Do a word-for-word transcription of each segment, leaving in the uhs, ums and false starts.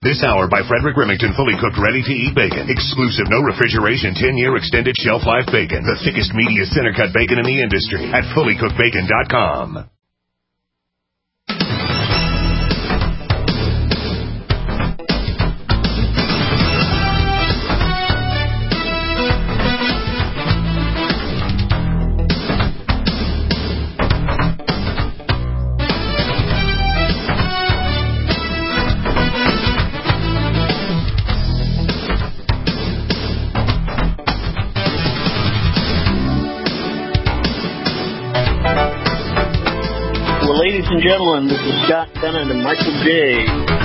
This hour by Frederick Remington, fully cooked, ready-to-eat bacon. Exclusive, no refrigeration, ten-year extended shelf life bacon. The thickest, meatiest, center-cut bacon in the industry at fully cooked bacon dot com. Ladies and gentlemen, this is Scott Bennett and Michael J.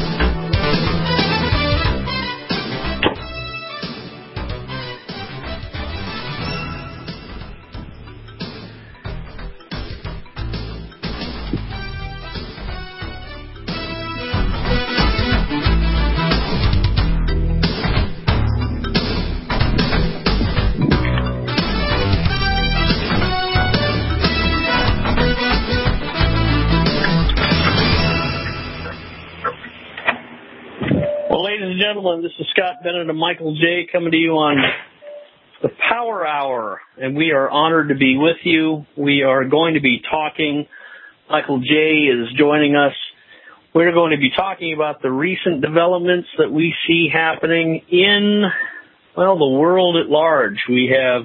Gentlemen, this is Scott Bennett and Michael J. coming to you on the Power Hour, and we are honored to be with you. We are going to be talking. Michael J. is joining us. We're going to be talking about the recent developments that we see happening in, well, the world at large. We have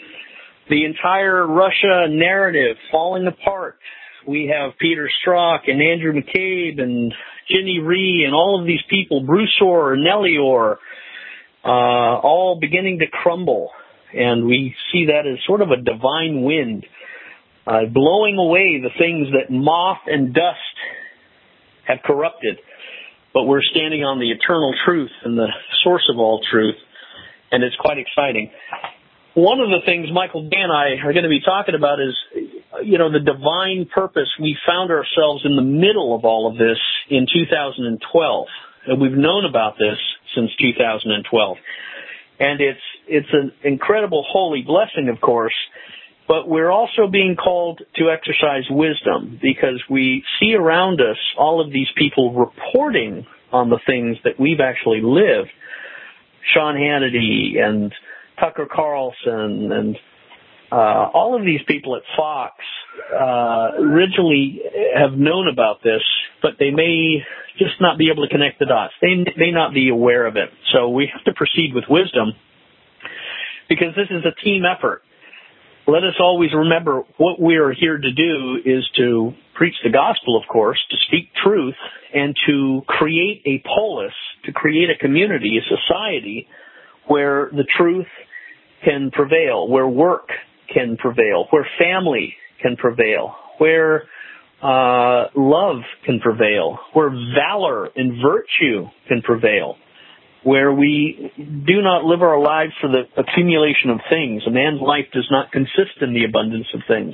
the entire Russia narrative falling apart. We have Peter Strzok and Andrew McCabe and Ginny Rhee and all of these people, Bruce Orr, Nellie Orr, uh, all beginning to crumble. And we see that as sort of a divine wind, uh, blowing away the things that moth and dust have corrupted. But we're standing on the eternal truth and the source of all truth, and it's quite exciting. One of the things Michael J. and I are going to be talking about is, you know, the divine purpose. We found ourselves in the middle of all of this in two thousand twelve, and we've known about this since two thousand twelve. And it's it's an incredible holy blessing, of course, but we're also being called to exercise wisdom because we see around us all of these people reporting on the things that we've actually lived. Sean Hannity and Tucker Carlson and uh, all of these people at Fox uh, originally have known about this, but they may just not be able to connect the dots. They may not be aware of it. So we have to proceed with wisdom because this is a team effort. Let us always remember what we are here to do is to preach the gospel, of course, to speak truth, and to create a polis, to create a community, a society where the truth can prevail, where work can prevail, where family can prevail, where uh, love can prevail, where valor and virtue can prevail, where we do not live our lives for the accumulation of things. A man's life does not consist in the abundance of things.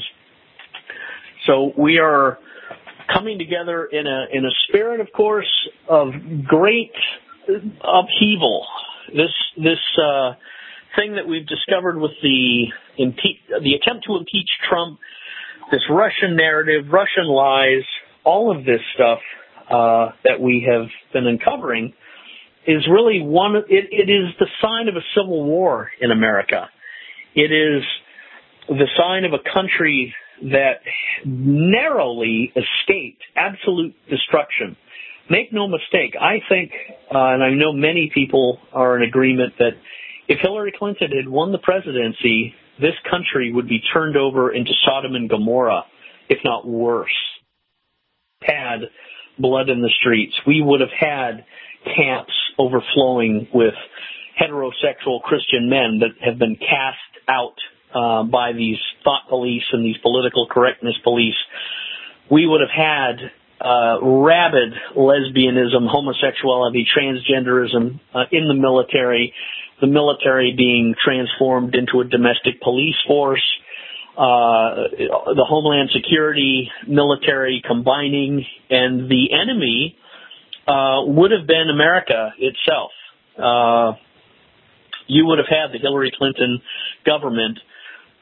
So we are coming together in a in a spirit, of course, of great upheaval. This this uh, thing that we've discovered with the impe- the attempt to impeach Trump, this Russian narrative, Russian lies, all of this stuff uh, that we have been uncovering is really one. It, it is the sign of a civil war in America. It is the sign of a country that narrowly escaped absolute destruction. Make no mistake, I think, uh, and I know many people are in agreement that if Hillary Clinton had won the presidency, this country would be turned over into Sodom and Gomorrah, if not worse. Had blood in the streets. We would have had camps overflowing with heterosexual Christian men that have been cast out uh, by these thought police and these political correctness police. We would have had uh, rabid lesbianism, homosexuality, transgenderism uh, in the military, the military being transformed into a domestic police force, uh, the Homeland Security military combining, and the enemy uh, would have been America itself. Uh, you would have had the Hillary Clinton government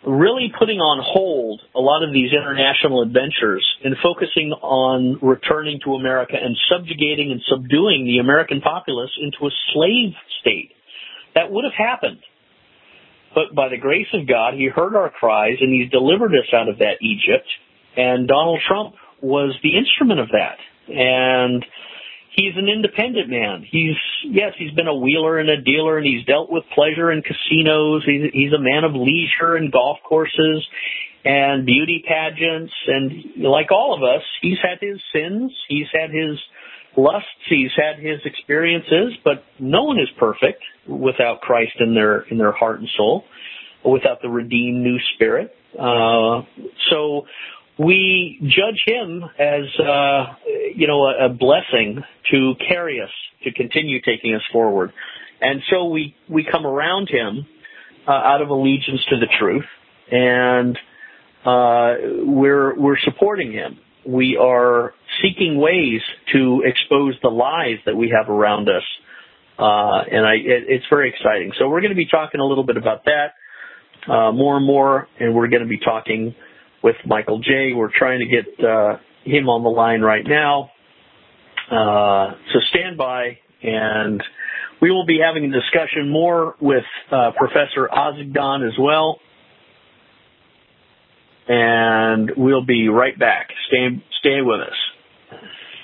really putting on hold a lot of these international adventures and focusing on returning to America and subjugating and subduing the American populace into a slave state. That would have happened. But by the grace of God, he heard our cries and he's delivered us out of that Egypt. And Donald Trump was the instrument of that. And he's an independent man. He's, yes, he's been a wheeler and a dealer, and he's dealt with pleasure and casinos. He's, he's a man of leisure and golf courses and beauty pageants. And like all of us, he's had his sins. He's had his lusts. He's had his experiences, but no one is perfect without Christ in their, in their heart and soul, without the redeemed new spirit. Uh, so we judge him as, uh, you know, a, a blessing to carry us, to continue taking us forward. And so we, we come around him uh, out of allegiance to the truth, and uh, we're, we're supporting him. We are seeking ways to expose the lies that we have around us. Uh, and I, it, it's very exciting. So we're going to be talking a little bit about that uh, more and more, and we're going to be talking with Michael J. We're trying to get uh, him on the line right now. Uh, so stand by, and we will be having a discussion more with uh, Professor Ozigdan as well. And we'll be right back. Stay, stay with us.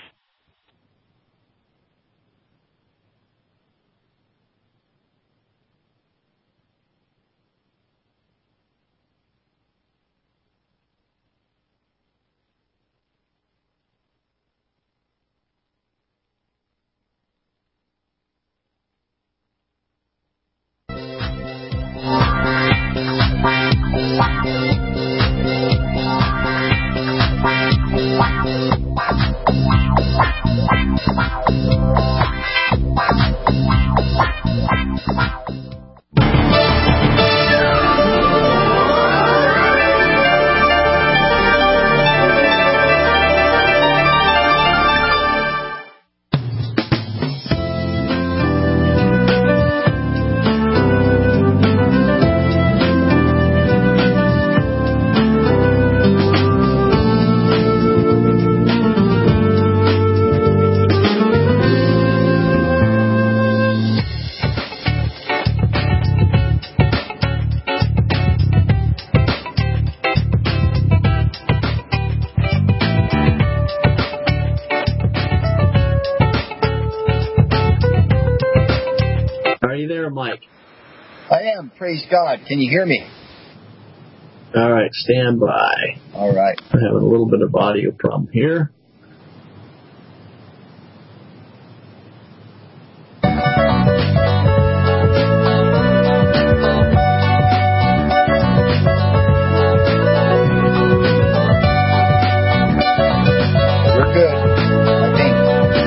Praise God. Can you hear me? All right, stand by. All right. I'm having a little bit of audio problem here. We're good, I think.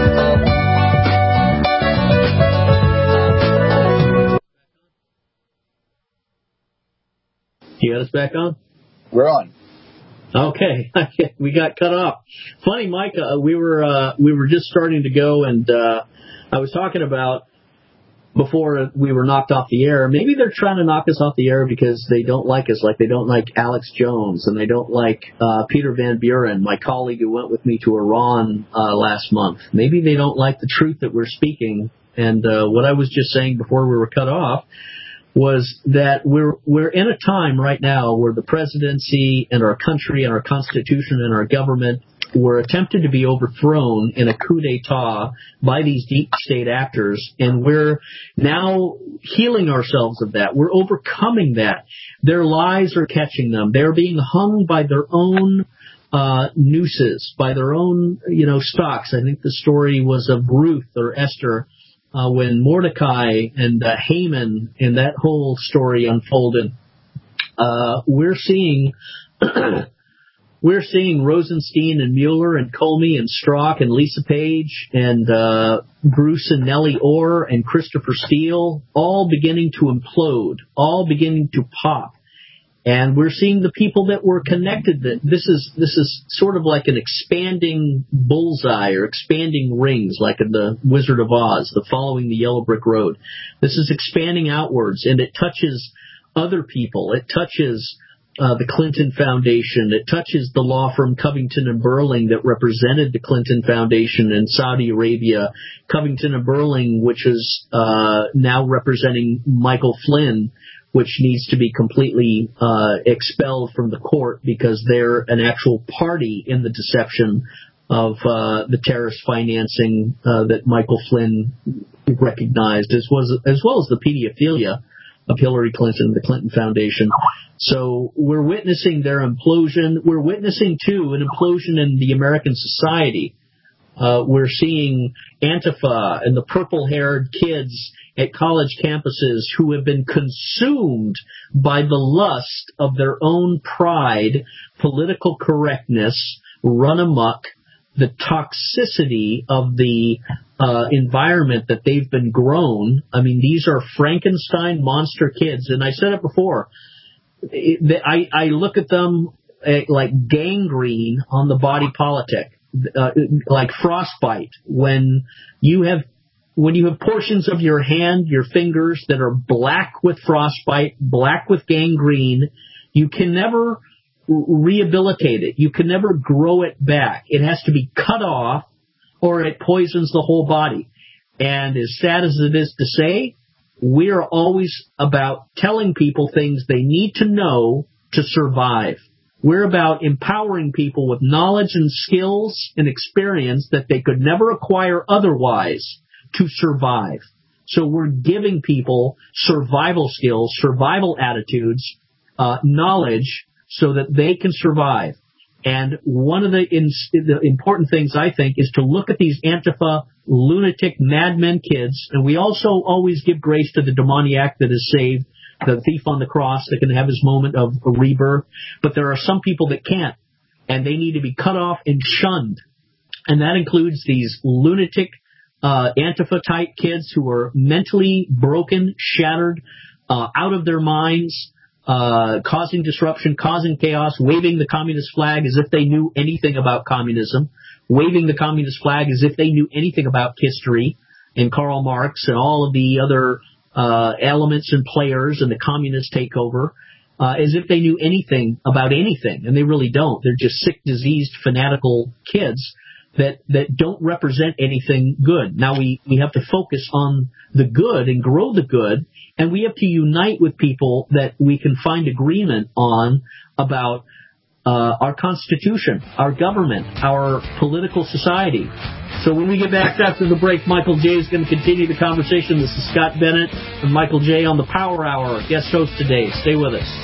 You got us back on? We're on. Okay, we got cut off. Funny, Mike, uh, we were uh, we were just starting to go, and uh, I was talking about before we were knocked off the air. Maybe they're trying to knock us off the air because they don't like us, like they don't like Alex Jones, and they don't like uh, Peter Van Buren, my colleague who went with me to Iran uh, last month. Maybe they don't like the truth that we're speaking. And uh, what I was just saying before we were cut off was that we're we're in a time right now where the presidency and our country and our constitution and our government were attempted to be overthrown in a coup d'etat by these deep state actors, and we're now healing ourselves of that. We're overcoming that. Their lies are catching them. They're being hung by their own uh nooses, by their own, you know, stocks. I think the story was of Ruth or Esther, Uh, when Mordecai and uh, Haman and that whole story unfolded. Uh, we're seeing we're seeing Rosenstein and Mueller and Comey and Strzok and Lisa Page and uh, Bruce and Nellie Orr and Christopher Steele all beginning to implode, all beginning to pop. And we're seeing the people that were connected. That this is this is sort of like an expanding bullseye or expanding rings, like in the Wizard of Oz, the following the yellow brick road. This is expanding outwards, and it touches other people. It touches uh, the Clinton Foundation. It touches the law firm Covington and Burling that represented the Clinton Foundation in Saudi Arabia. Covington and Burling, which is uh, now representing Michael Flynn, which needs to be completely uh, expelled from the court because they're an actual party in the deception of uh, the terrorist financing uh, that Michael Flynn recognized, as, was, as well as the pedophilia of Hillary Clinton, the Clinton Foundation. So we're witnessing their implosion. We're witnessing, too, an implosion in the American society. Uh, we're seeing Antifa and the purple-haired kids at college campuses who have been consumed by the lust of their own pride, political correctness, run amok, the toxicity of the uh, environment that they've been grown. I mean, these are Frankenstein monster kids. And I said it before. It, I, I look at them like gangrene on the body politic. Uh, like frostbite, when you have when you have portions of your hand, your fingers that are black with frostbite, black with gangrene, you can never rehabilitate it. You can never grow it back. It has to be cut off, or it poisons the whole body. And as sad as it is to say, we are always about telling people things they need to know to survive. We're about empowering people with knowledge and skills and experience that they could never acquire otherwise to survive. So we're giving people survival skills, survival attitudes, uh, knowledge so that they can survive. And one of the, in, the important things, I think, is to look at these Antifa lunatic madmen kids. And we also always give grace to the demoniac that is saved, the thief on the cross that can have his moment of rebirth. But there are some people that can't, and they need to be cut off and shunned. And that includes these lunatic uh, Antifa-type kids who are mentally broken, shattered, uh, out of their minds, uh, causing disruption, causing chaos, waving the communist flag as if they knew anything about communism, waving the communist flag as if they knew anything about history and Karl Marx and all of the other Uh, elements and players and the communist takeover, uh, as if they knew anything about anything, and they really don't. They're just sick, diseased, fanatical kids that, that don't represent anything good. Now we, we have to focus on the good and grow the good, and we have to unite with people that we can find agreement on about uh, our Constitution, our government, our political society. So when we get back after the break, Michael J. is going to continue the conversation. This is Scott Bennett and Michael J. on the Power Hour, guest host today. Stay with us.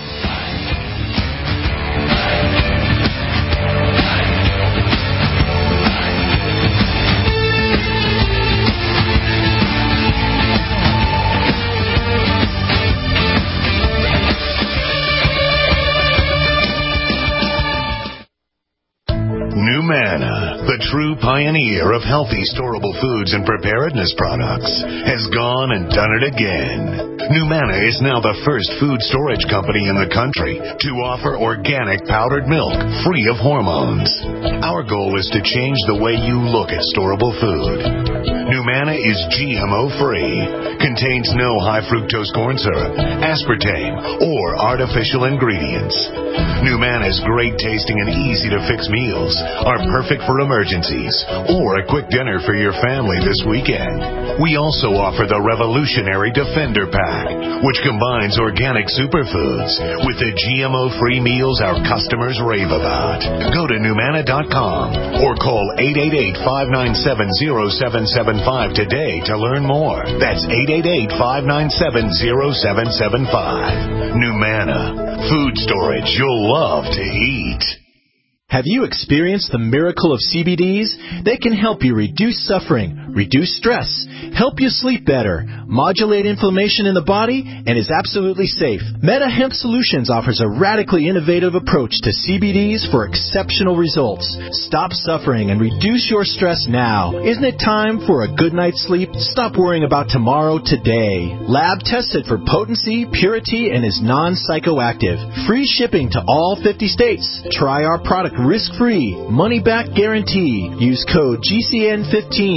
Numana, the true pioneer of healthy storable foods and preparedness products, has gone and done it again. Numana is now the first food storage company in the country to offer organic powdered milk free of hormones. Our goal is to change the way you look at storable food. Numana is G M O-free, contains no high fructose corn syrup, aspartame, or artificial ingredients. Numana's great tasting and easy to fix meals are perfect for emergencies or a quick dinner for your family this weekend. We also offer the revolutionary Defender Pack, which combines organic superfoods with the G M O-free meals our customers rave about. Go to Numana dot com or call eight eight eight, five nine seven, zero seven seven five today to learn more. That's eight eight eight, five nine seven, zero seven seven five. Numana, food storage you'll love to eat. Have you experienced the miracle of C B Ds? They can help you reduce suffering, reduce stress, help you sleep better, modulate inflammation in the body, and is absolutely safe. Meta Hemp Solutions offers a radically innovative approach to C B Ds for exceptional results. Stop suffering and reduce your stress now. Isn't it time for a good night's sleep? Stop worrying about tomorrow today. Lab tested for potency, purity, and is non-psychoactive. Free shipping to all fifty states. Try our product risk-free, money-back guarantee. Use code G C N fifteen to get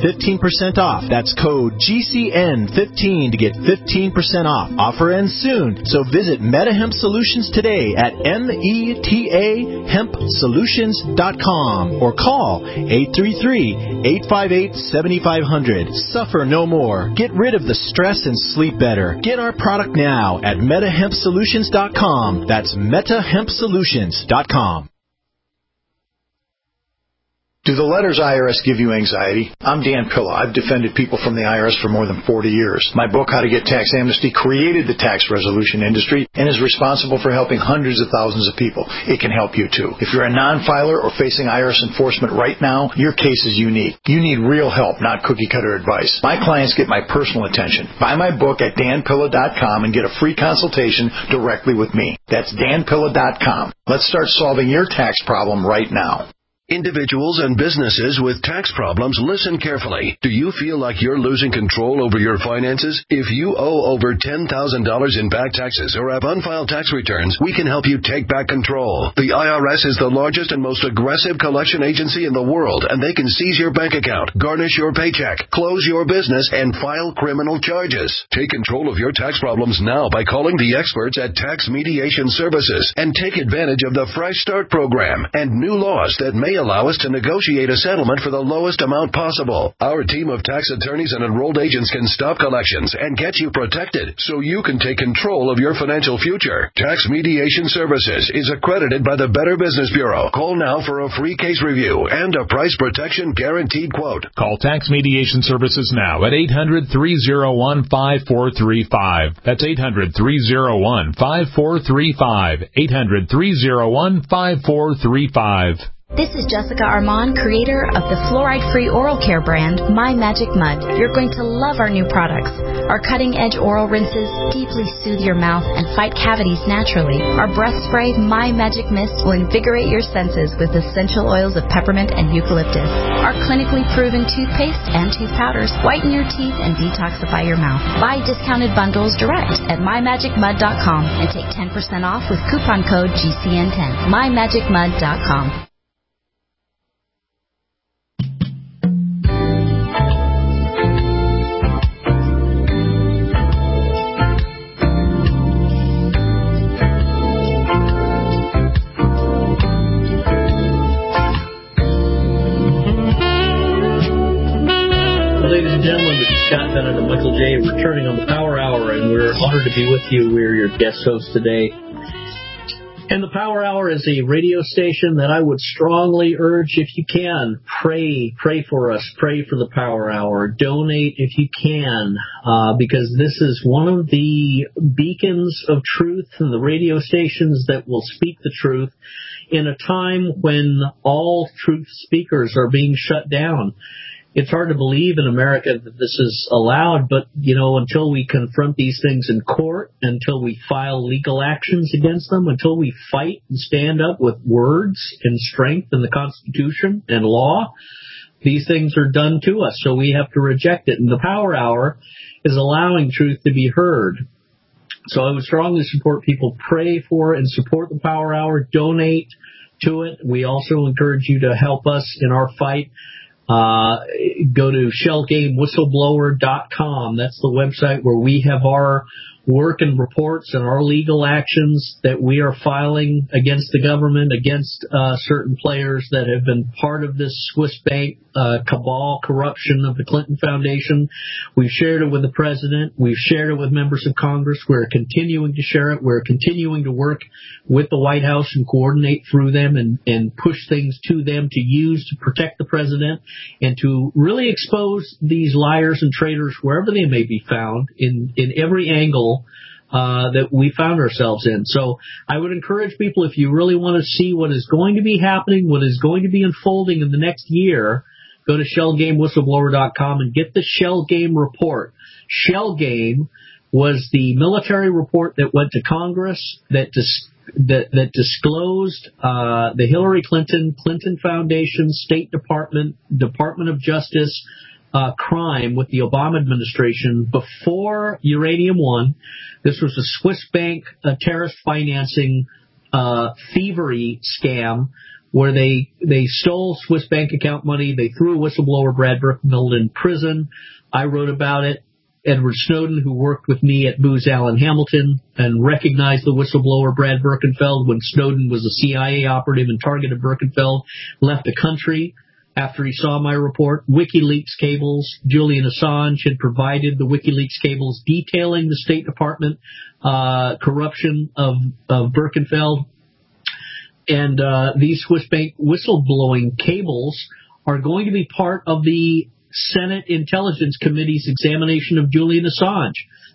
fifteen percent off. That's code G C N fifteen to get fifteen percent off. Offer ends soon, so visit MetaHemp Solutions today at M E T A hemp solutions dot com or call eight three three, eight five eight, seven five zero zero. Suffer no more. Get rid of the stress and sleep better. Get our product now at meta hemp solutions dot com. That's meta hemp solutions dot com. Do the letters I R S give you anxiety? I'm Dan Pilla. I've defended people from the I R S for more than forty years. My book, How to Get Tax Amnesty, created the tax resolution industry and is responsible for helping hundreds of thousands of people. It can help you, too. If you're a non-filer or facing I R S enforcement right now, your case is unique. You need real help, not cookie-cutter advice. My clients get my personal attention. Buy my book at dan pilla dot com and get a free consultation directly with me. That's dan pilla dot com. Let's start solving your tax problem right now. Individuals and businesses with tax problems, listen carefully. Do you feel like you're losing control over your finances? If you owe over ten thousand dollars in back taxes or have unfiled tax returns, we can help you take back control. The I R S is the largest and most aggressive collection agency in the world, and they can seize your bank account, garnish your paycheck, close your business, and file criminal charges. Take control of your tax problems now by calling the experts at Tax Mediation Services and take advantage of the Fresh Start program and new laws that may allow us to negotiate a settlement for the lowest amount possible. Our team of tax attorneys and enrolled agents can stop collections and get you protected so you can take control of your financial future. Tax Mediation Services is accredited by the Better Business Bureau. Call now for a free case review and a price protection guaranteed quote. Call Tax Mediation Services now at eight hundred, three oh one, five four three five. That's eight hundred, three oh one, five four three five. eight hundred, three oh one, five four three five. This is Jessica Armand, creator of the fluoride-free oral care brand, My Magic Mud. You're going to love our new products. Our cutting-edge oral rinses deeply soothe your mouth and fight cavities naturally. Our breath spray, My Magic Mist, will invigorate your senses with essential oils of peppermint and eucalyptus. Our clinically proven toothpaste and tooth powders whiten your teeth and detoxify your mouth. Buy discounted bundles direct at my magic mud dot com and take ten percent off with coupon code G C N ten. my magic mud dot com. Ladies and gentlemen, this is Scott Bennett and Michael J. returning on the Power Hour, and we're honored to be with you. We're your guest hosts today. And the Power Hour is a radio station that I would strongly urge, if you can, pray, pray for us, pray for the Power Hour, donate if you can, uh, because this is one of the beacons of truth and the radio stations that will speak the truth in a time when all truth speakers are being shut down. It's hard to believe in America that this is allowed, but, you know, until we confront these things in court, until we file legal actions against them, until we fight and stand up with words and strength in the Constitution and law, these things are done to us, so we have to reject it. And the Power Hour is allowing truth to be heard. So I would strongly support people pray for and support the Power Hour, donate to it. We also encourage you to help us in our fight. Uh, go to shell game whistleblower dot com. That's the website where we have our work and reports and our legal actions that we are filing against the government, against uh, certain players that have been part of this Swiss bank uh, cabal corruption of the Clinton Foundation. We've shared it with the president. We've shared it with members of Congress. We're continuing to share it. We're continuing to work with the White House and coordinate through them and, and push things to them to use to protect the president and to really expose these liars and traitors wherever they may be found in, in every angle Uh, that we found ourselves in. So I would encourage people, if you really want to see what is going to be happening, what is going to be unfolding in the next year, go to shell game whistleblower dot com and get the Shell Game report. Shell Game was the military report that went to Congress that dis- that, that disclosed uh, the Hillary Clinton, Clinton Foundation, State Department, Department of Justice Uh, crime with the Obama administration before Uranium One. This was a Swiss bank uh, terrorist financing uh, thievery scam where they they stole Swiss bank account money. They threw a whistleblower, Brad Birkenfeld, in prison. I wrote about it. Edward Snowden, who worked with me at Booz Allen Hamilton and recognized the whistleblower Brad Birkenfeld when Snowden was a C I A operative and targeted Birkenfeld, left the country after he saw my report. WikiLeaks cables, Julian Assange had provided the WikiLeaks cables detailing the State Department uh, corruption of, of Birkenfeld. And uh, these Swiss bank whistleblowing cables are going to be part of the Senate Intelligence Committee's examination of Julian Assange.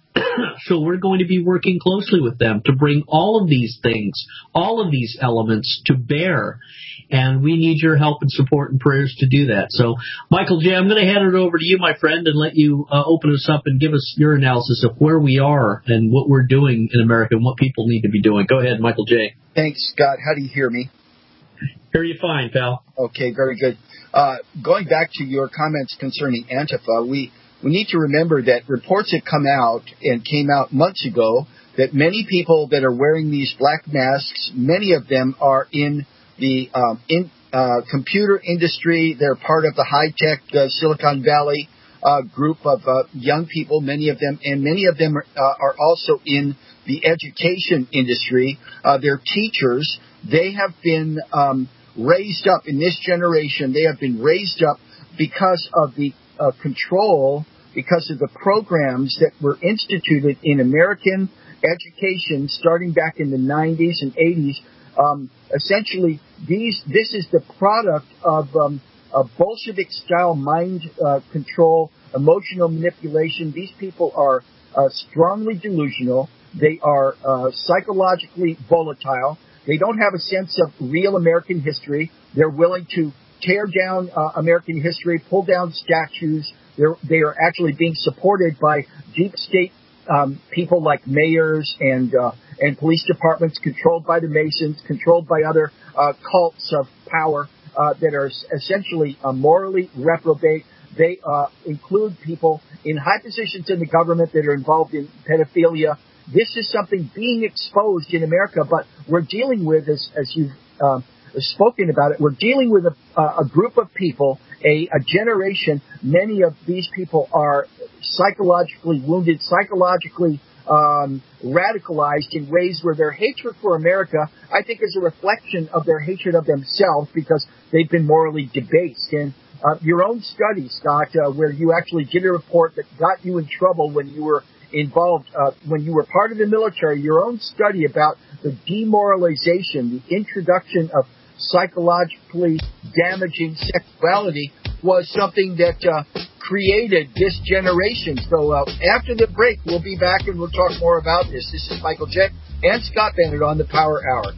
So we're going to be working closely with them to bring all of these things, all of these elements to bear. And we need your help and support and prayers to do that. So, Michael J., I'm going to hand it over to you, my friend, and let you uh, open us up and give us your analysis of where we are and what we're doing in America and what people need to be doing. Go ahead, Michael J. Thanks, Scott. How do you hear me? Hear you fine, pal. Okay, very good. Uh, going back to your comments concerning Antifa, we, we need to remember that reports have come out and came out months ago that many people that are wearing these black masks, many of them are in the um, in, uh, computer industry. They're part of the high-tech uh, Silicon Valley uh, group of uh, young people, many of them, and many of them are, uh, are also in the education industry. Uh, they're teachers. They have been um, raised up in this generation. They have been raised up because of the uh, control, because of the programs that were instituted in American education starting back in the nineties and eighties. Um, essentially, these this is the product of um, a Bolshevik-style mind uh, control, emotional manipulation. These people are uh, strongly delusional. They are uh, psychologically volatile. They don't have a sense of real American history. They're willing to tear down uh, American history, pull down statues. They're, they are actually being supported by deep state um, people like mayors and uh, and police departments controlled by the Masons, controlled by other uh, cults of power uh, that are essentially uh, morally reprobate. They uh, include people in high positions in the government that are involved in pedophilia. This is something being exposed in America, but we're dealing with, as, as you've uh, spoken about it, we're dealing with a, a group of people, a, a generation. Many of these people are psychologically wounded, psychologically um, radicalized in ways where their hatred for America, I think, is a reflection of their hatred of themselves because they've been morally debased. And uh, your own study, Scott, uh, where you actually did a report that got you in trouble when you were involved, uh, when you were part of the military, your own study about the demoralization, the introduction of psychologically damaging sexuality was something that uh, created this generation. So uh, after the break, we'll be back and we'll talk more about this. This is Michael J. and Scott Bennett on the Power Hour.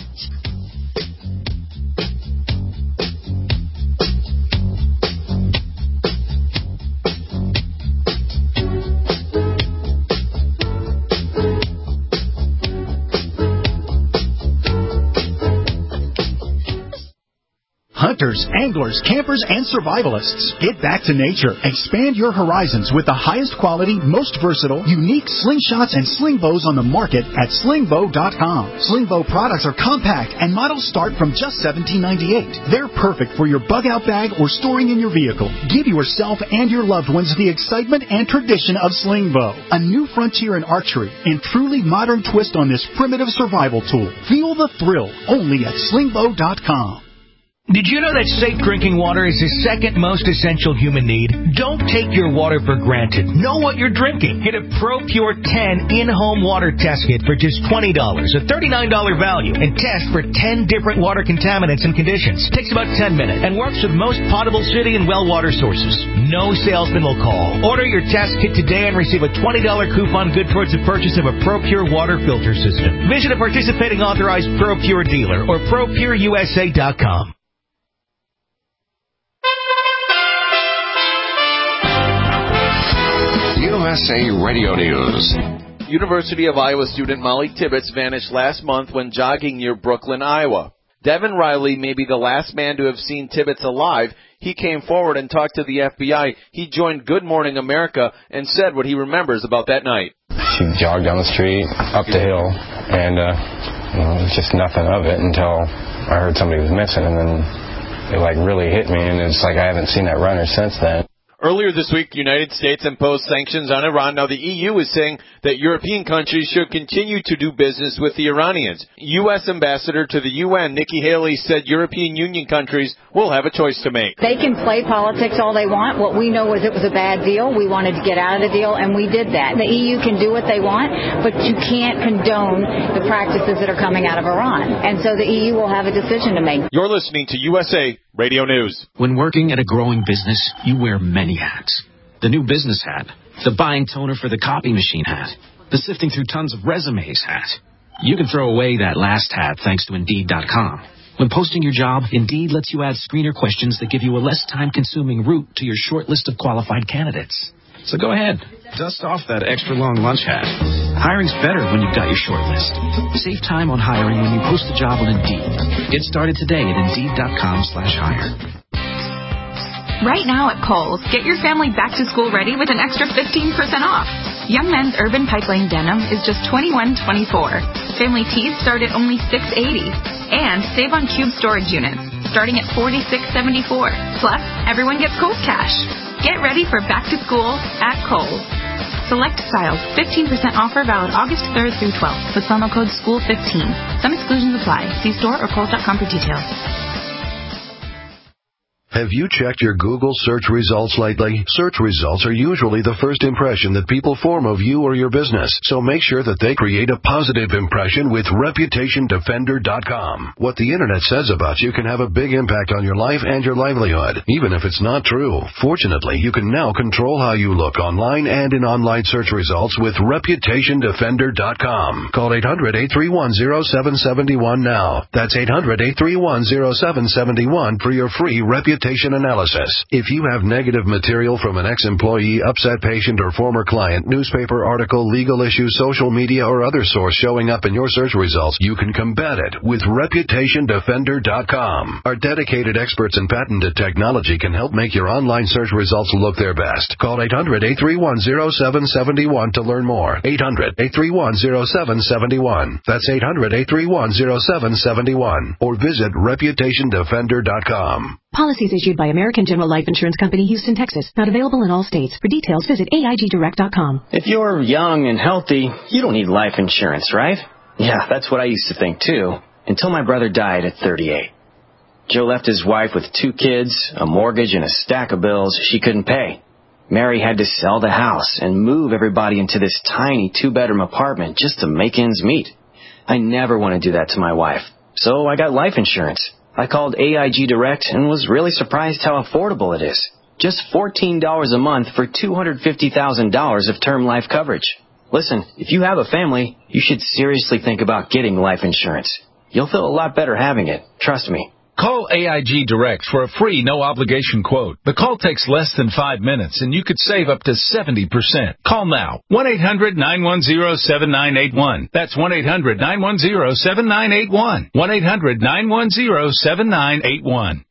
Hunters, anglers, campers, and survivalists. Get back to nature. Expand your horizons with the highest quality, most versatile, unique slingshots and sling bows on the market at sling bow dot com. Sling bow products are compact and models start from just seventeen ninety-eight. They're perfect for your bug out bag or storing in your vehicle. Give yourself and your loved ones the excitement and tradition of sling bow. A new frontier in archery and truly modern twist on this primitive survival tool. Feel the thrill only at sling bow dot com. Did you know that safe drinking water is the second most essential human need? Don't take your water for granted. Know what you're drinking. Get a ProPure ten in-home water test kit for just twenty dollars, a thirty-nine dollars value, and test for ten different water contaminants and conditions. Takes about ten minutes and works with most potable city and well water sources. No salesman will call. Order your test kit today and receive a twenty dollars coupon good towards the purchase of a ProPure water filter system. Visit a participating authorized ProPure dealer or pro pure u s a dot com. U S A Radio News. University of Iowa student Molly Tibbetts vanished last month when jogging near Brooklyn, Iowa. Devin Riley may be the last man to have seen Tibbetts alive. He came forward and talked to the F B I. He joined Good Morning America and said what he remembers about that night. She jogged down the street, up the hill, and uh, You know, it was just nothing of it until I heard somebody was missing, and then it like really hit me, and it's like I haven't seen that runner since then. Earlier this week, the United States imposed sanctions on Iran. Now, the E U is saying that European countries should continue to do business with the Iranians. U S Ambassador to the U N, Nikki Haley, said European Union countries will have a choice to make. They can play politics all they want. What we know is it was a bad deal. We wanted to get out of the deal, and we did that. The E U can do what they want, but you can't condone the practices that are coming out of Iran. And so the E U will have a decision to make. You're listening to U S A Radio News. When working at a growing business, you wear many hats. The new business hat, the buying toner for the copy machine hat, the sifting through tons of resumes hat. You can throw away that last hat thanks to Indeed dot com. When posting your job, Indeed lets you add screener questions that give you a less time-consuming route to your short list of qualified candidates. So go ahead, dust off that extra long lunch hat. Hiring's better when you've got your short list. Save time on hiring when you post a job on Indeed. Get started today at Indeed dot com slash hire. Right now at Kohl's, get your family back to school ready with an extra fifteen percent off. Young Men's Urban Pipeline Denim is just twenty-one twenty-four. Family tees start at only six eighty. And save on cube storage units, starting at forty-six seventy-four. Plus, everyone gets Kohl's cash. Get ready for back to school at Kohl's. Select styles, fifteen percent offer valid August third through twelfth with promo code school fifteen. Some exclusions apply. See store or kohls dot com for details. Have you checked your Google search results lately? Search results are usually the first impression that people form of you or your business, so make sure that they create a positive impression with Reputation Defender dot com. What the Internet says about you can have a big impact on your life and your livelihood, even if it's not true. Fortunately, you can now control how you look online and in online search results with Reputation Defender dot com. Call eight hundred, eight three one, zero seven seven one now. That's eight hundred, eight three one, zero seven seven one for your free Reputation analysis. If you have negative material from an ex-employee, upset patient, or former client, newspaper article, legal issue, social media, or other source showing up in your search results, you can combat it with Reputation Defender dot com. Our dedicated experts in patented technology can help make your online search results look their best. Call eight hundred, eight three one, zero seven seven one to learn more. eight hundred, eight three one, zero seven seven one. That's eight hundred, eight three one, zero seven seven one. Or visit Reputation Defender dot com. Policies issued by American General Life Insurance Company, Houston, Texas. Not available in all states. For details, visit A I G direct dot com. If you're young and healthy, you don't need life insurance, right? Yeah, that's what I used to think, too, until my brother died at thirty-eight. Joe left his wife with two kids, a mortgage, and a stack of bills she couldn't pay. Mary had to sell the house and move everybody into this tiny two-bedroom apartment just to make ends meet. I never want to do that to my wife, so I got life insurance. I called A I G Direct and was really surprised how affordable it is. Just fourteen dollars a month for two hundred fifty thousand dollars of term life coverage. Listen, if you have a family, you should seriously think about getting life insurance. You'll feel a lot better having it. Trust me. Call A I G Direct for a free, no-obligation quote. The call takes less than five minutes, and you could save up to seventy percent. Call now. one eight hundred, nine one zero, seven nine eight one. That's one eight hundred, nine one zero, seven nine eight one. one eight hundred, nine one zero, seven nine eight one.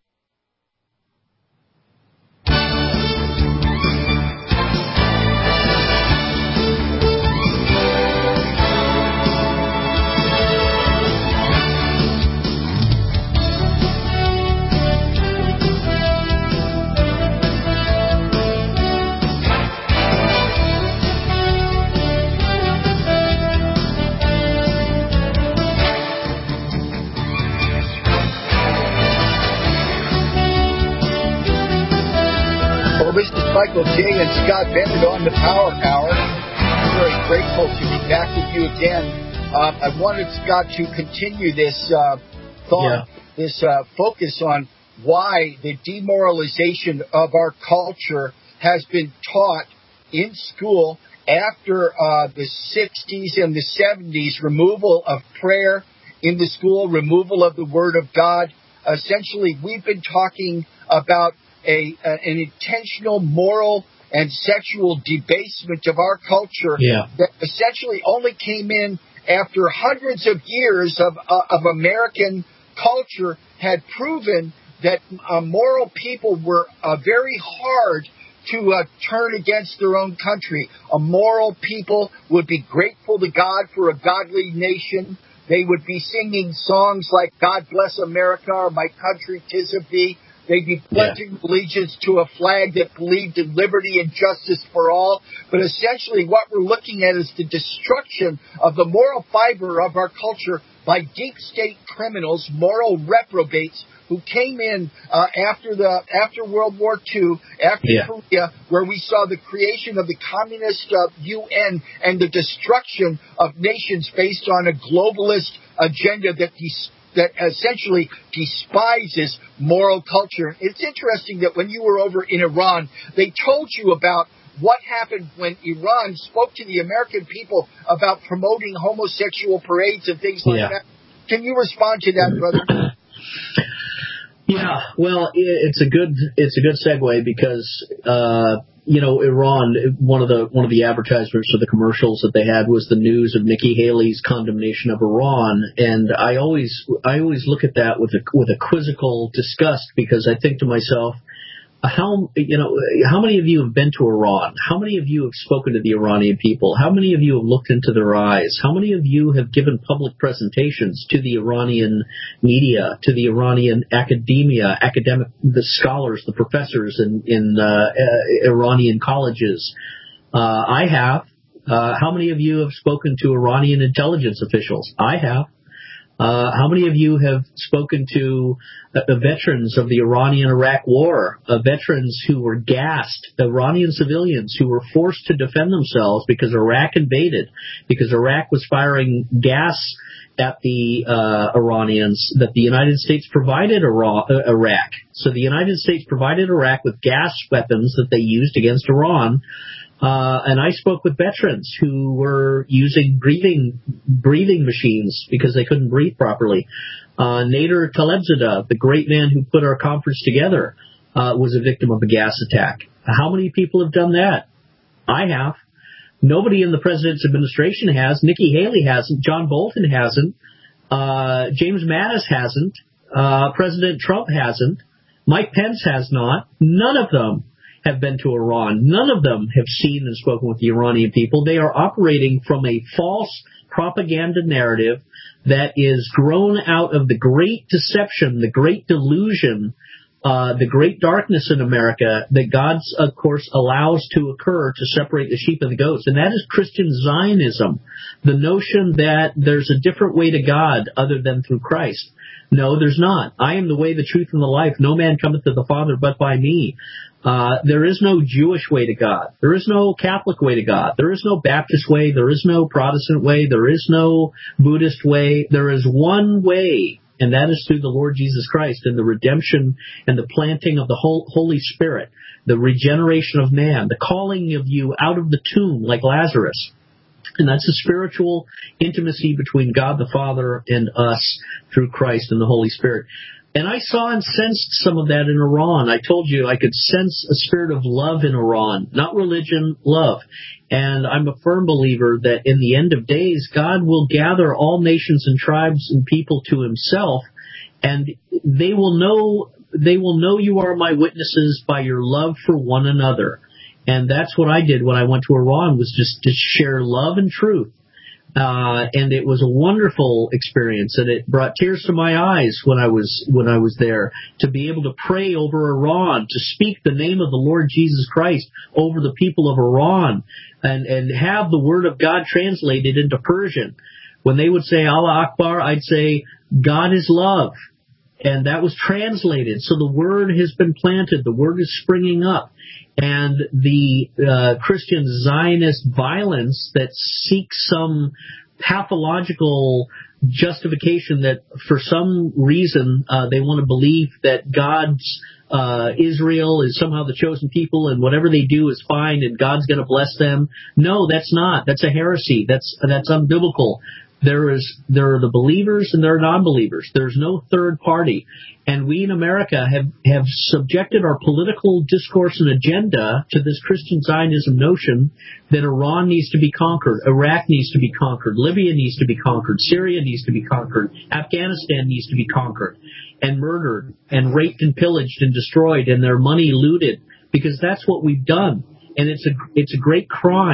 This is Michael J. and Scott Bennett on the Power Hour. I'm very grateful to be back with you again. Um, I wanted, Scott, to continue this uh, thought, yeah. this uh, focus on why the demoralization of our culture has been taught in school after uh, the sixties and the seventies, removal of prayer in the school, removal of the Word of God. Essentially, we've been talking about A, uh, an intentional moral and sexual debasement of our culture yeah. that essentially only came in after hundreds of years of uh, of American culture had proven that uh, moral people were uh, very hard to uh, turn against their own country. A moral people would be grateful to God for a godly nation. They would be singing songs like God Bless America or My Country 'Tis of Thee. They'd be pledging yeah. allegiance to a flag that believed in liberty and justice for all. But essentially what we're looking at is the destruction of the moral fiber of our culture by deep state criminals, moral reprobates, who came in uh, after the after World War Two, after yeah. Korea, where we saw the creation of the communist uh, U N and the destruction of nations based on a globalist agenda that des- that essentially despises moral culture. It's interesting that when you were over in Iran, they told you about what happened when Iran spoke to the American people about promoting homosexual parades and things like yeah. that. Can you respond to that, brother? Yeah, well, it's a good it's a good segue because uh, you know, Iran. One of the one of the advertisements for the commercials that they had was the news of Nikki Haley's condemnation of Iran, and I always I always look at that with a with a quizzical disgust because I think to myself, how you know how many of you have been to Iran? How many of you have spoken to the Iranian people? How many of you have looked into their eyes? How many of you have given public presentations to the Iranian media, to the Iranian academia, academic the scholars, the professors in in uh, uh, Iranian colleges? Uh, I have. Uh, how many of you have spoken to Iranian intelligence officials? I have. Uh, how many of you have spoken to uh, veterans of the Iranian-Iraq War, uh, veterans who were gassed, Iranian civilians who were forced to defend themselves because Iraq invaded, because Iraq was firing gas at the uh, Iranians that the United States provided Iraq, uh, Iraq. So the United States provided Iraq with gas weapons that they used against Iran. Uh, and I spoke with veterans who were using breathing breathing machines because they couldn't breathe properly. Uh, Nader Talebzadeh, the great man who put our conference together, uh, was a victim of a gas attack. How many people have done that? I have. Nobody in the president's administration has. Nikki Haley hasn't. John Bolton hasn't. Uh, James Mattis hasn't. Uh, President Trump hasn't. Mike Pence has not. None of them have been to Iran. None of them have seen and spoken with the Iranian people. They are operating from a false propaganda narrative that is grown out of the great deception, the great delusion, uh, the great darkness in America that God, of course, allows to occur to separate the sheep and the goats. And that is Christian Zionism, the notion that there's a different way to God other than through Christ. No, there's not. I am the way, the truth, and the life. No man cometh to the Father but by me. Uh, there is no Jewish way to God. There is no Catholic way to God. There is no Baptist way. There is no Protestant way. There is no Buddhist way. There is one way, and that is through the Lord Jesus Christ and the redemption and the planting of the Holy Spirit, the regeneration of man, the calling of you out of the tomb like Lazarus. And that's a spiritual intimacy between God the Father and us through Christ and the Holy Spirit. And I saw and sensed some of that in Iran. I told you I could sense a spirit of love in Iran, not religion, love. And I'm a firm believer that in the end of days, God will gather all nations and tribes and people to himself, and they will know, they will know you are my witnesses by your love for one another. And that's what I did when I went to Iran, was just to share love and truth. Uh, and it was a wonderful experience, and it brought tears to my eyes when I was when I was there, to be able to pray over Iran, to speak the name of the Lord Jesus Christ over the people of Iran, and, and have the Word of God translated into Persian. When they would say Allah Akbar, I'd say God is love, and that was translated. So the Word has been planted, the Word is springing up. And the uh, Christian Zionist violence that seeks some pathological justification that for some reason uh, they want to believe that God's uh, Israel is somehow the chosen people and whatever they do is fine and God's going to bless them. No, that's not. That's a heresy. That's that's unbiblical. There is there are the believers and there are non-believers. There's no third party. And we in America have, have subjected our political discourse and agenda to this Christian Zionism notion that Iran needs to be conquered, Iraq needs to be conquered, Libya needs to be conquered, Syria needs to be conquered, Afghanistan needs to be conquered and murdered and raped and pillaged and destroyed and their money looted, because that's what we've done. And it's a it's a great crime.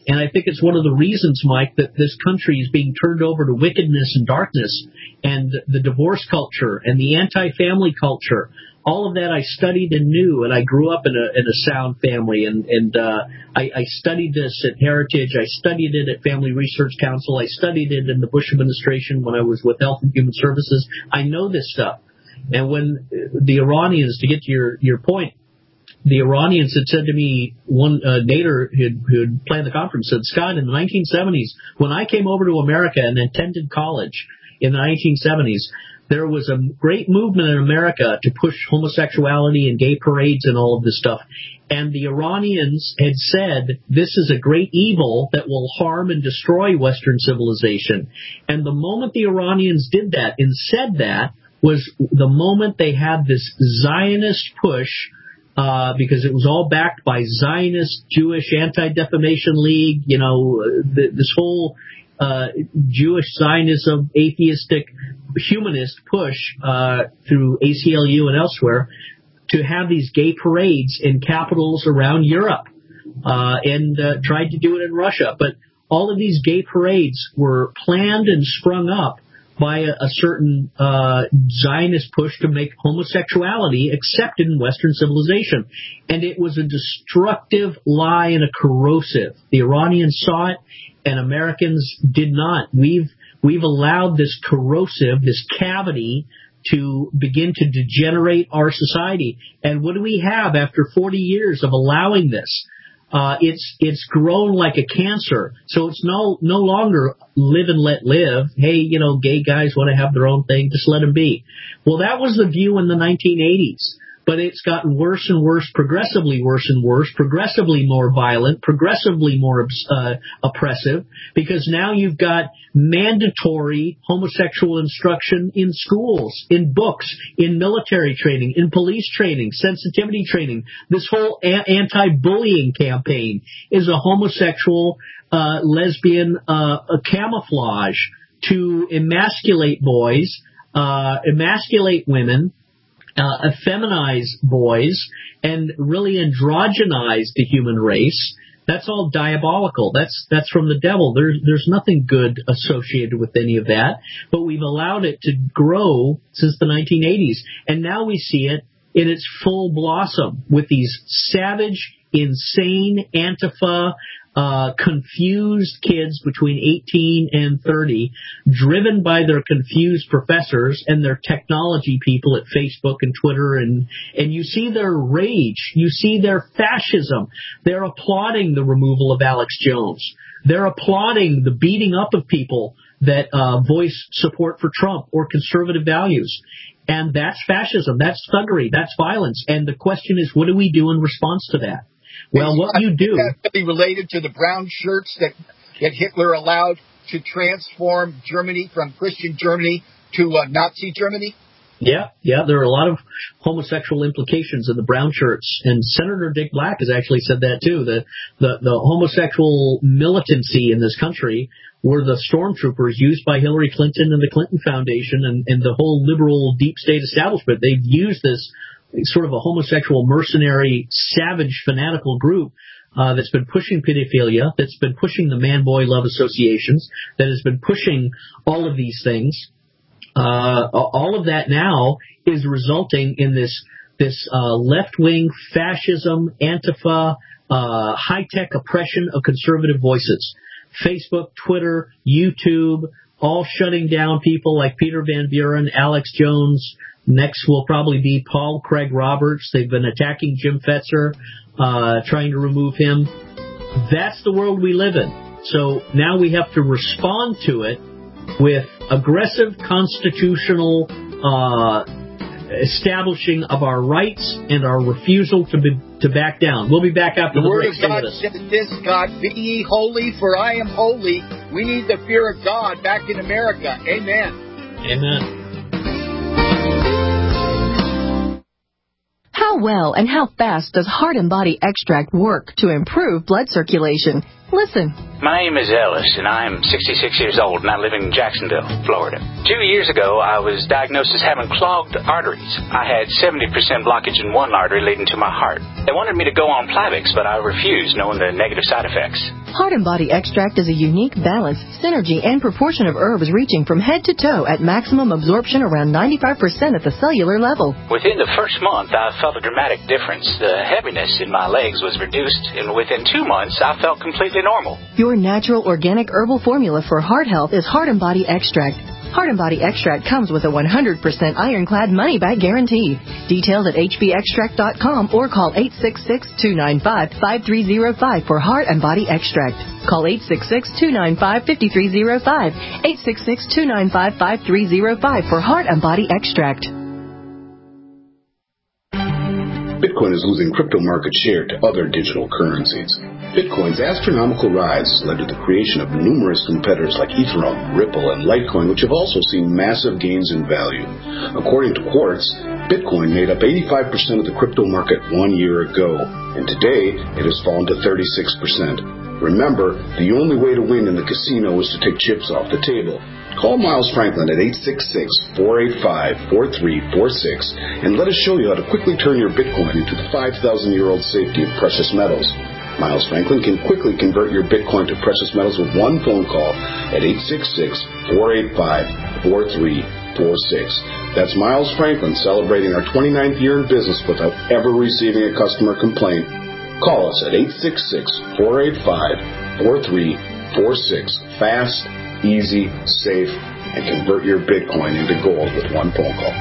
And I think it's one of the reasons, Mike, that this country is being turned over to wickedness and darkness, and the divorce culture and the anti-family culture. All of that I studied and knew, and I grew up in a in a sound family, and and uh, I, I studied this at Heritage. I studied it at Family Research Council. I studied it in the Bush administration when I was with Health and Human Services. I know this stuff. And when the Iranians, to get to your your point, the Iranians had said to me, one uh, Nader who had, who had planned the conference said, Scott, in the nineteen seventies, when I came over to America and attended college in the nineteen seventies, there was a great movement in America to push homosexuality and gay parades and all of this stuff. And the Iranians had said, this is a great evil that will harm and destroy Western civilization. And the moment the Iranians did that and said that was the moment they had this Zionist push, uh, because it was all backed by Zionist, Jewish, Anti-Defamation League, you know, th- this whole uh, Jewish Zionism, atheistic, humanist push uh, through A C L U and elsewhere to have these gay parades in capitals around Europe, uh, and uh, tried to do it in Russia. But all of these gay parades were planned and sprung up by a, a certain uh, Zionist push to make homosexuality accepted in Western civilization. And it was a destructive lie and a corrosive. The Iranians saw it, and Americans did not. We've We've allowed this corrosive, this cavity, to begin to degenerate our society. And what do we have after forty years of allowing this? Uh, it's it's grown like a cancer. So it's no no longer live and let live. Hey, you know, gay guys want to have their own thing, just let them be. Well, that was the view in the nineteen eighties. But it's gotten worse and worse, progressively worse and worse, progressively more violent, progressively more uh, oppressive, because now you've got mandatory homosexual instruction in schools, in books, in military training, in police training, sensitivity training. This whole a- anti-bullying campaign is a homosexual, uh, lesbian uh, a camouflage to emasculate boys, uh, emasculate women, Uh, effeminize boys, and really androgynize the human race. That's all diabolical. That's that's from the devil. There's there's nothing good associated with any of that, but we've allowed it to grow since the nineteen eighties, and now we see it in its full blossom with these savage, insane Antifa, uh, confused kids between eighteen and thirty, driven by their confused professors and their technology people at Facebook and Twitter, and, and you see their rage, you see their fascism. They're applauding the removal of Alex Jones. They're applauding the beating up of people that uh, voice support for Trump or conservative values. And that's fascism, that's thuggery, that's violence. And the question is, what do we do in response to that? Well, what you do... That's really related to the brown shirts that, that Hitler allowed to transform Germany from Christian Germany to uh, Nazi Germany? Yeah, yeah, there are a lot of homosexual implications in the brown shirts, and Senator Dick Black has actually said that too. The, the, the homosexual militancy in this country were the stormtroopers used by Hillary Clinton and the Clinton Foundation and, and the whole liberal deep state establishment. They've used this sort of a homosexual mercenary, savage, fanatical group uh, that's been pushing pedophilia, that's been pushing the man-boy love associations, that has been pushing all of these things. Uh, all of that now is resulting in this this uh, left-wing fascism, Antifa, uh, high-tech oppression of conservative voices. Facebook, Twitter, YouTube, all shutting down people like Peter Van Buren, Alex Jones. Next will probably be Paul Craig Roberts. They've been attacking Jim Fetzer, uh, trying to remove him. That's the world we live in. So now we have to respond to it with aggressive constitutional uh, establishing of our rights and our refusal to be, to back down. We'll be back after the, the break. Word of God says this, God, be ye holy, for I am holy. We need the fear of God back in America. Amen. Amen. How well and how fast does Heart and Body Extract work to improve blood circulation? Listen. My name is Ellis, and I am sixty-six years old, and I live in Jacksonville, Florida. Two years ago, I was diagnosed as having clogged arteries. I had seventy percent blockage in one artery leading to my heart. They wanted me to go on Plavix, but I refused, knowing the negative side effects. Heart and Body Extract is a unique balance, synergy, and proportion of herbs reaching from head to toe at maximum absorption around ninety-five percent at the cellular level. Within the first month, I felt a dramatic difference. The heaviness in my legs was reduced, and within two months, I felt completely normal. Your natural organic herbal formula for heart health is Heart and Body Extract. Heart and Body Extract comes with a one hundred percent ironclad money-back guarantee. Details at h b extract dot com or call eight six six, two nine five, five three zero five for Heart and Body Extract. Call eight six six, two nine five, five three zero five, eight six six, two nine five, five three zero five for Heart and Body Extract. Bitcoin is losing crypto market share to other digital currencies. Bitcoin's astronomical rise has led to the creation of numerous competitors like Ethereum, Ripple, and Litecoin, which have also seen massive gains in value. According to Quartz, Bitcoin made up eighty-five percent of the crypto market one year ago, and today it has fallen to thirty-six percent. Remember, the only way to win in the casino is to take chips off the table. Call Miles Franklin at eight six six, four eight five, four three four six and let us show you how to quickly turn your Bitcoin into the five thousand year old safety of precious metals. Miles Franklin can quickly convert your Bitcoin to precious metals with one phone call at eight six six, four eight five, four three four six. That's Miles Franklin celebrating our twenty-ninth year in business without ever receiving a customer complaint. Call us at eight six six, four eight five, four three four six. Fast, easy, safe, and convert your Bitcoin into gold with one phone call.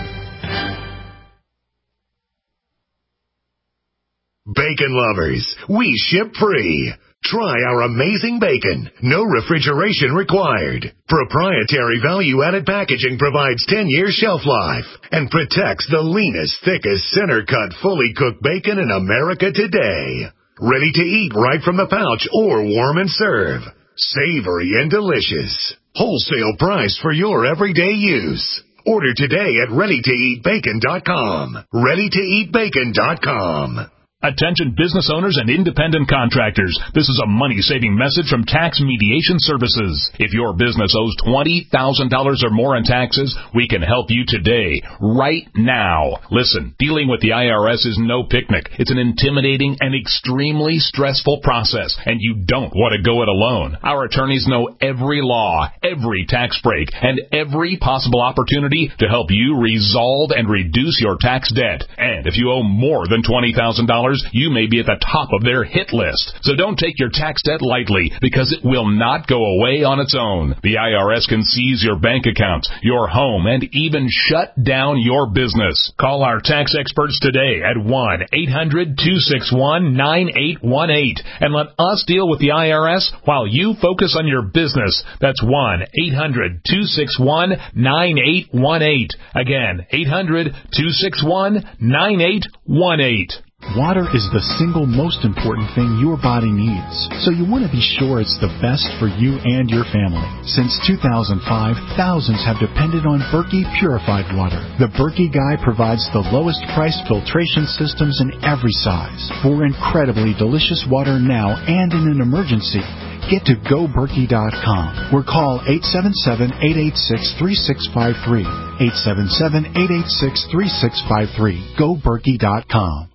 Bacon lovers, we ship free. Try our amazing bacon. No refrigeration required. Proprietary value-added packaging provides ten year shelf life and protects the leanest, thickest, center-cut, fully cooked bacon in America today. Ready to eat right from the pouch or warm and serve. Savory and delicious. Wholesale price for your everyday use. Order today at ready to eat bacon dot com. ready to eat bacon dot com. Attention business owners and independent contractors. This is a money-saving message from Tax Mediation Services. If your business owes twenty thousand dollars or more in taxes, we can help you today, right now. Listen, dealing with the I R S is no picnic. It's an intimidating and extremely stressful process, and you don't want to go it alone. Our attorneys know every law, every tax break, and every possible opportunity to help you resolve and reduce your tax debt. And if you owe more than twenty thousand dollars, you may be at the top of their hit list. So don't take your tax debt lightly, because it will not go away on its own. The I R S can seize your bank accounts, your home, and even shut down your business. Call our tax experts today at one eight hundred, two six one, nine eight one eight and let us deal with the I R S while you focus on your business. That's one eight hundred, two six one, nine eight one eight. Again, eight hundred, two six one, nine eight one eight. Water is the single most important thing your body needs, so you want to be sure it's the best for you and your family. Since two thousand five, thousands have depended on Berkey purified water. The Berkey Guy provides the lowest priced filtration systems in every size for incredibly delicious water now and in an emergency. Get to go berkey dot com or call eight seven seven, eight eight six, three six five three. eight seven seven, eight eight six, three six five three. go berkey dot com.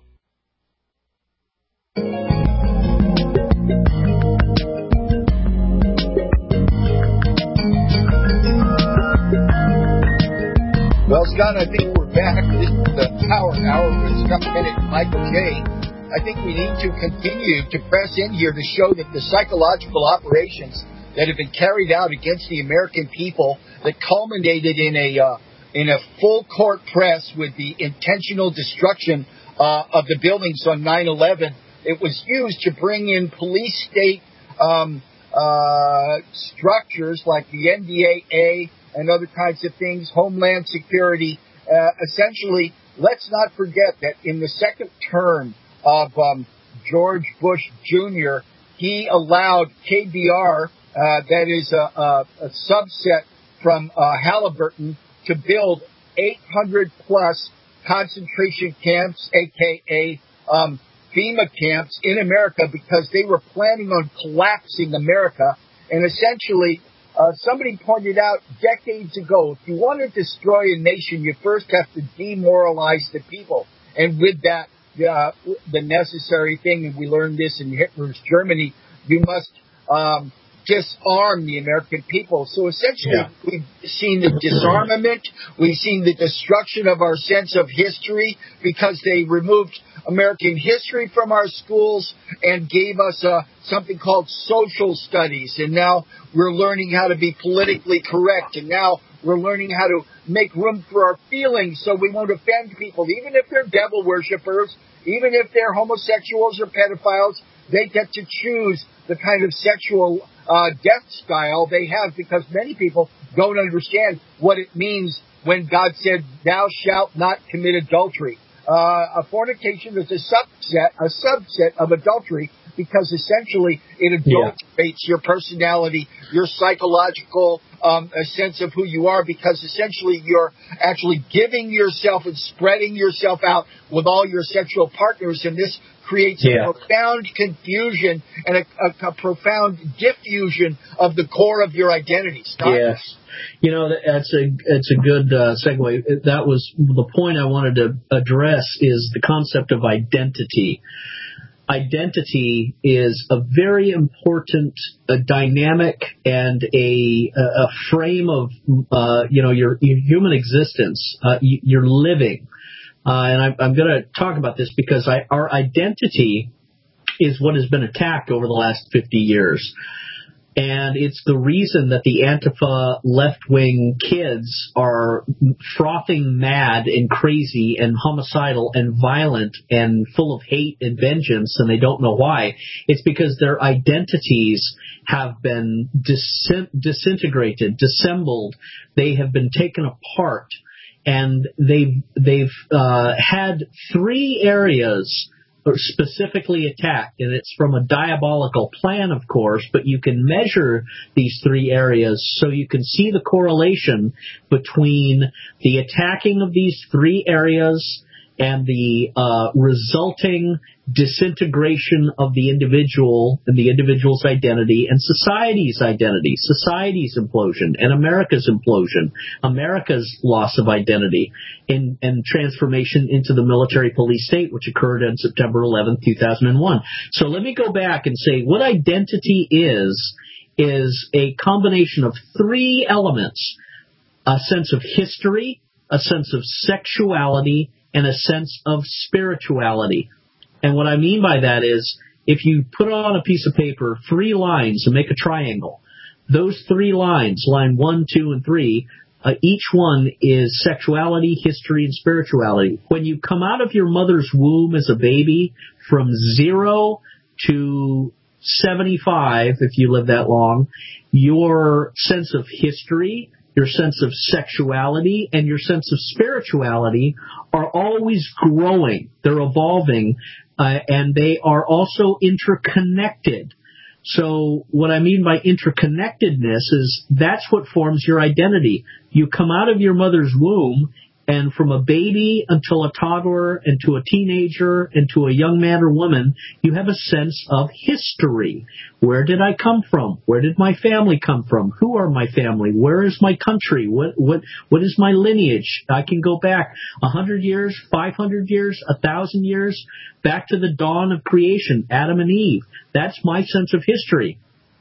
Well, Scott, I think we're back. This is the Power Hour with Scott Bennett and Michael J. I think we need to continue to press in here to show that the psychological operations that have been carried out against the American people that culminated in a uh, in a full court press with the intentional destruction uh, of the buildings on nine eleven. It was used to bring in police state um, uh, structures like the N D A A and other kinds of things, Homeland Security. Uh, essentially, let's not forget that in the second term of um, George Bush Junior, he allowed K B R, uh, that is a, a, a subset from uh, Halliburton, to build eight hundred plus concentration camps, a k a. Um, FEMA camps in America because they were planning on collapsing America. And essentially, uh, somebody pointed out decades ago, if you want to destroy a nation, you first have to demoralize the people. And with that, uh, the necessary thing, and we learned this in Hitler's Germany, you must um, disarm the American people. So essentially, yeah. we've seen the disarmament, we've seen the destruction of our sense of history because they removed American history from our schools and gave us uh, something called social studies. And now we're learning how to be politically correct. And now we're learning how to make room for our feelings so we won't offend people. Even if they're devil worshippers, even if they're homosexuals or pedophiles, they get to choose the kind of sexual uh, death style they have because many people don't understand what it means when God said, thou shalt not commit adultery. Uh, a fornication is a subset, a subset of adultery because essentially it adulterates yeah. your personality, your psychological um, a sense of who you are because essentially you're actually giving yourself and spreading yourself out with all your sexual partners, and this creates yeah. a profound confusion and a, a, a profound diffusion of the core of your identity. Stop. Yes. You know, that's a it's a good uh, segue. That was the point I wanted to address is the concept of identity. Identity is a very important uh, dynamic and a a frame of uh, you know your, your human existence. Uh, you're living, uh, and I'm, I'm going to talk about this because I, our identity is what has been attacked over the last fifty years. And it's the reason that the Antifa left-wing kids are frothing mad and crazy and homicidal and violent and full of hate and vengeance, and they don't know why. It's because their identities have been dis- disintegrated, dissembled. They have been taken apart, and they've they've uh, had three areas specifically attacked, and it's from a diabolical plan, of course, but you can measure these three areas so you can see the correlation between the attacking of these three areas and the uh, resulting disintegration of the individual and the individual's identity and society's identity, society's implosion and America's implosion, America's loss of identity and, and transformation into the military police state, which occurred on September eleventh, two thousand one. So let me go back and say what identity is, is a combination of three elements: a sense of history, a sense of sexuality, and a sense of spirituality. And what I mean by that is, if you put on a piece of paper three lines and make a triangle, those three lines, line one, two, and three, uh, each one is sexuality, history, and spirituality. When you come out of your mother's womb as a baby, from zero to seventy-five, if you live that long, your sense of history, your sense of sexuality, and your sense of spirituality are always growing. They're evolving, uh, and they are also interconnected. So what I mean by interconnectedness is that's what forms your identity. You come out of your mother's womb, and from a baby until a toddler and to a teenager and to a young man or woman, you have a sense of history. Where did I come from? Where did my family come from? Who are my family? Where is my country? What what what is my lineage? I can go back a hundred years, five hundred years, a thousand years, back to the dawn of creation, Adam and Eve. That's my sense of history.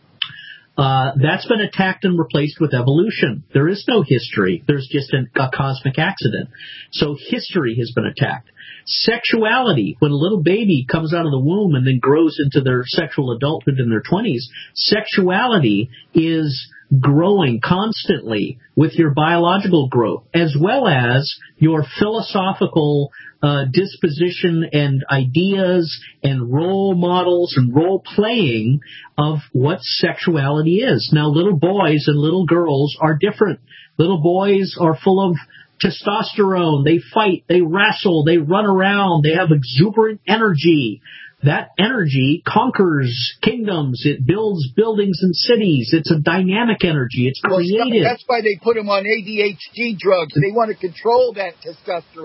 Uh, that's been attacked and replaced with evolution. There is no history. There's just an, a cosmic accident. So history has been attacked. Sexuality, when a little baby comes out of the womb and then grows into their sexual adulthood in their twenties, sexuality is growing constantly with your biological growth, as well as your philosophical uh, disposition and ideas and role models and role playing of what sexuality is. Now, little boys and little girls are different. Little boys are full of testosterone. They fight, they wrestle, they run around, they have exuberant energy. That energy conquers kingdoms. It builds buildings and cities. It's a dynamic energy. It's creative. Well, that's why they put them on A D H D drugs. They want to control that testosterone.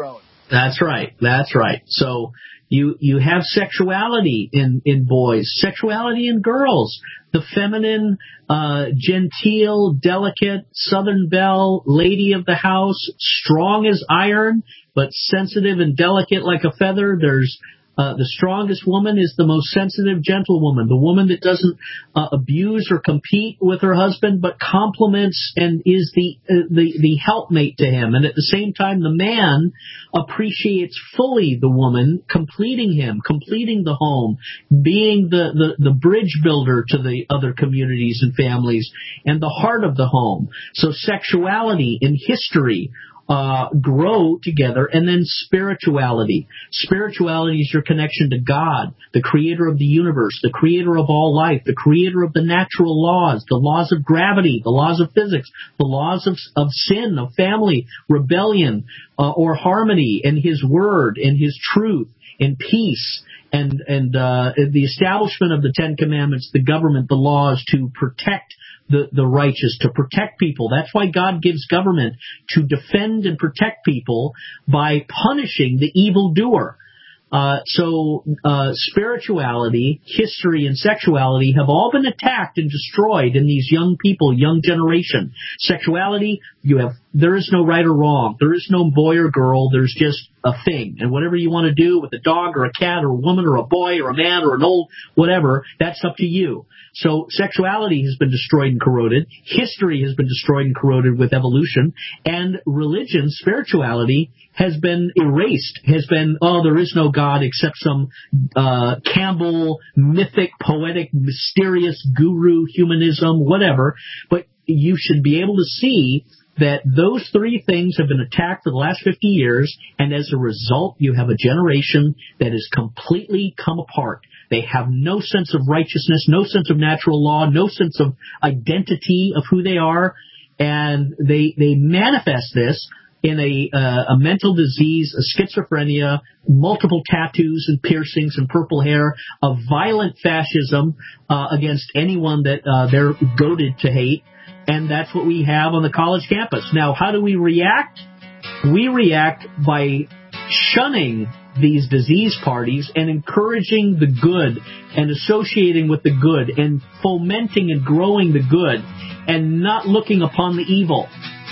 That's right. That's right. So you you have sexuality in, in boys, sexuality in girls. The feminine, uh, genteel, delicate, Southern belle, lady of the house, strong as iron, but sensitive and delicate like a feather. There's Uh, the strongest woman is the most sensitive, gentle woman, the woman that doesn't uh, abuse or compete with her husband, but compliments and is the, uh, the the helpmate to him. And at the same time, the man appreciates fully the woman, completing him, completing the home, being the, the, the bridge builder to the other communities and families, and the heart of the home. So sexuality in history Uh, grow together, and then spirituality. Spirituality is your connection to God, the creator of the universe, the creator of all life, the creator of the natural laws, the laws of gravity, the laws of physics, the laws of, of sin, of family, rebellion, uh, or harmony, and his word, and his truth, and peace, and, and uh, the establishment of the Ten Commandments, the government, the laws to protect The, the righteous, to protect people. That's why God gives government, to defend and protect people by punishing the evildoer. Uh, so uh, spirituality, history, and sexuality have all been attacked and destroyed in these young people, young generation. Sexuality, you have there is no right or wrong. There is no boy or girl. There's just a thing. And whatever you want to do with a dog or a cat or a woman or a boy or a man or an old whatever, that's up to you. So sexuality has been destroyed and corroded. History has been destroyed and corroded with evolution. And religion, spirituality, has been erased, has been, oh, there is no God except some uh, Campbell, mythic, poetic, mysterious guru, humanism, whatever. But you should be able to see that those three things have been attacked for the last fifty years, and as a result, you have a generation that has completely come apart. They have no sense of righteousness, no sense of natural law, no sense of identity of who they are, and they they manifest this in a uh, a mental disease, a schizophrenia, multiple tattoos and piercings and purple hair, a violent fascism uh, against anyone that uh, they're goaded to hate. And that's what we have on the college campus. Now, how do we react? We react by shunning these disease parties and encouraging the good and associating with the good and fomenting and growing the good and not looking upon the evil.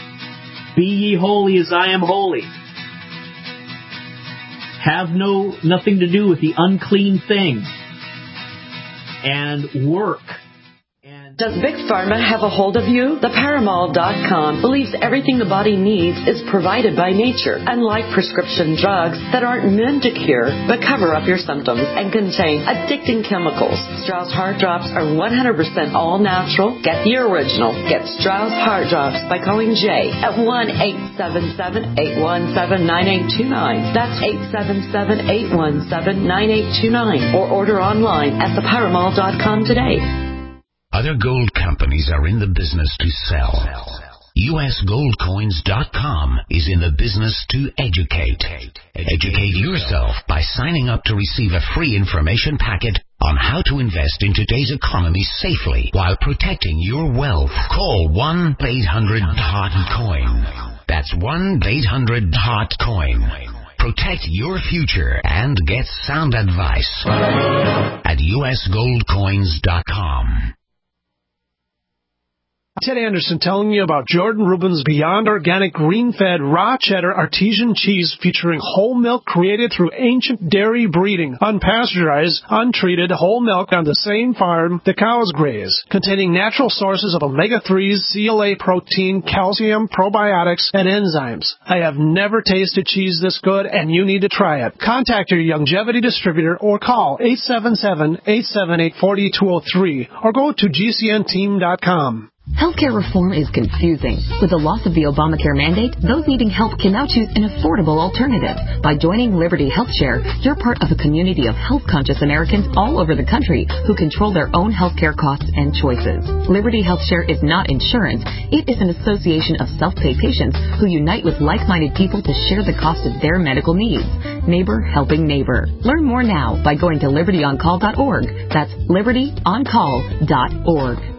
Be ye holy as I am holy. Have no nothing to do with the unclean thing. And work. Does Big Pharma have a hold of you? The Paramal dot com believes everything the body needs is provided by nature, unlike prescription drugs that aren't meant to cure but cover up your symptoms and contain addicting chemicals. Strauss Heart Drops are one hundred percent all natural. Get the original. Get Strauss Heart Drops by calling Jay at one eight seven seven, eight one seven, nine eight two nine. That's eight seven seven, eight one seven, nine eight two nine. Or order online at the Paramal dot com today. Other gold companies are in the business to sell. U S gold coins dot com is in the business to educate. Educate yourself by signing up to receive a free information packet on how to invest in today's economy safely while protecting your wealth. Call one eight hundred hot coin. That's one eight hundred hot coin. Protect your future and get sound advice at U S gold coins dot com. Ted Anderson telling you about Jordan Rubin's Beyond Organic Green-Fed Raw Cheddar Artesian Cheese featuring whole milk created through ancient dairy breeding, unpasteurized, untreated whole milk on the same farm the cows graze, containing natural sources of omega threes, C L A protein, calcium, probiotics, and enzymes. I have never tasted cheese this good, and you need to try it. Contact your Youngevity distributor or call eight seven seven, eight seven eight, four two zero three or go to G C N team dot com. Healthcare reform is confusing. With the loss of the Obamacare mandate, those needing help can now choose an affordable alternative. By joining Liberty HealthShare, you're part of a community of health-conscious Americans all over the country who control their own healthcare costs and choices. Liberty HealthShare is not insurance. It is an association of self-pay patients who unite with like-minded people to share the cost of their medical needs. Neighbor helping neighbor. Learn more now by going to liberty on call dot org. That's liberty on call dot org.